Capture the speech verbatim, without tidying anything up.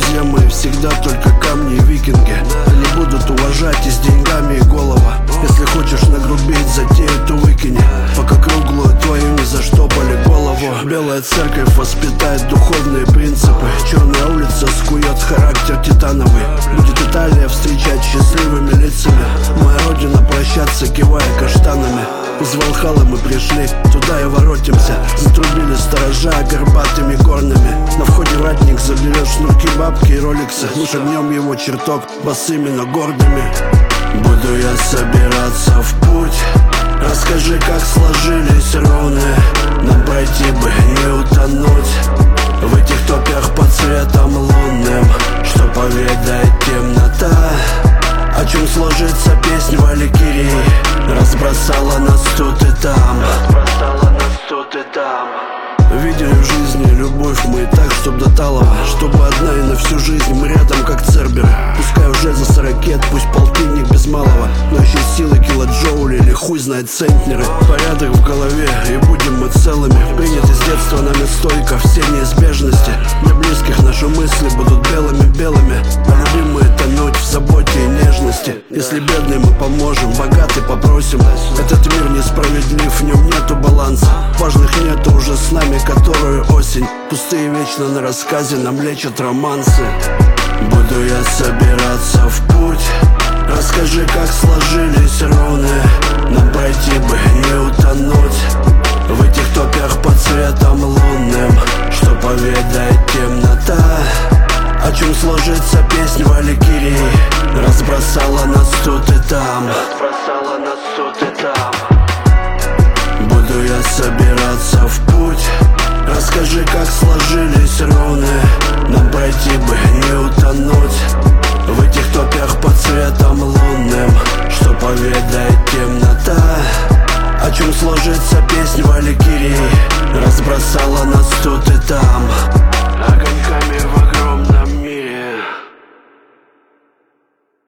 друзья мои всегда только камни и викинги. Они будут уважать и с деньгами, и голова. Если хочешь нагрубить затею, то выкини, пока круглую твою не заштопали голову. Белая церковь воспитает духовные принципы. Черная улица скует характер титановый. Будет Италия встречать счастливыми лицами. Моя родина прощаться, кивая каштанами. Из Валхалы мы пришли, туда и воротимся. Затрубили сторожа горбатыми горными. На входе ратник заберет шнурки, бабки и роликсы. Мы шагнем его чертог босыми, но гордыми. Буду я собираться в путь. Расскажи, как сложились руны. Нам пройти бы, не утонуть в этих топях под светом лунным. Что поведает темнота, о чем сложится песнь Валькирии. Разбросала нас тут и там, разбросала нас тут и там. Видели в жизни любовь мы и так, чтоб до талого. Чтобы одна и на всю жизнь мы рядом, как церберы. Пускай уже за сорокет, пусть полтинник без малого, но еще силы килоджоули или хуй знает центнеры. Порядок в голове и будем мы целыми. Приняты с детства нами стойко все неизбежности. Для близких наши мысли будут белыми-белыми, а любимые тонуть в заботе и нежности. Если бедный мы поможем, богатый попросим. Этот мир несправедлив, в нем нету баланса. Важных нету уже с нами, которую осень. Пустые вечно на рассказе нам лечат романсы. Буду я собираться в путь. Расскажи, как сложились руны. Нам пройти бы, не утонуть в этих топях под светом лунным. Что поведает темнота, о чем сложится песнь Валькирии. Разбросала нас тут и там, разбросала нас тут и там. Буду я собираться в путь.